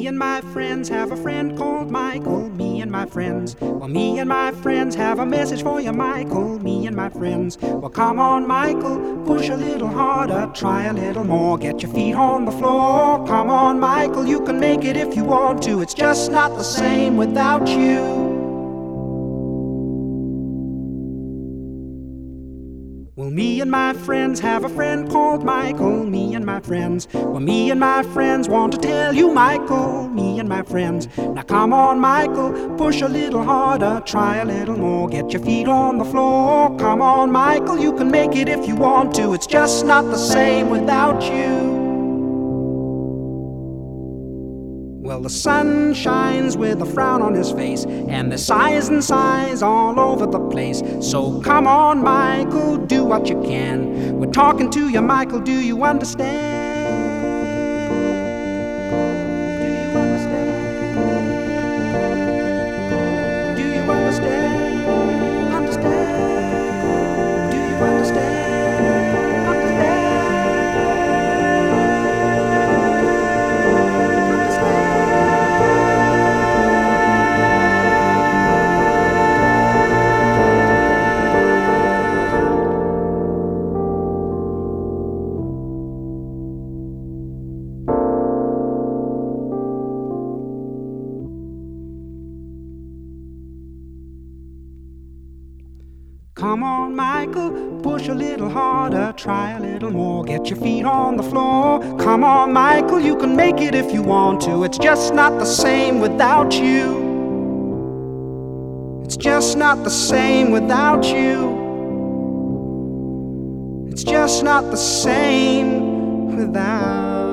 me and my friends have a friend called Michael. Me and my friends. Well, me and my friends have a message for you, Michael. Me and my friends. Well, come on, Michael, push a little harder, try a little more, get your feet on the floor. Come on, Michael, you can make it if you want to. It's just not the same without you. Well, me and my friends have a friend called Michael. Me and my friends. Well, me and my friends want to tell you, Michael. Me and my friends. Now come on, Michael, push a little harder, try a little more, get your feet on the floor. Come on, Michael, you can make it if you want to. It's just not the same without you. Well, the sun shines with a frown on his face, and there's sighs and sighs all over the place. So come on, Michael, do what you can. We're talking to you, Michael, do you understand? Do you understand? Do you understand? Understand? Do you understand? Come on, Michael, push a little harder, try a little more, get your feet on the floor. Come on, Michael, you can make it if you want to. It's just not the same without you. It's just not the same without you. It's just not the same without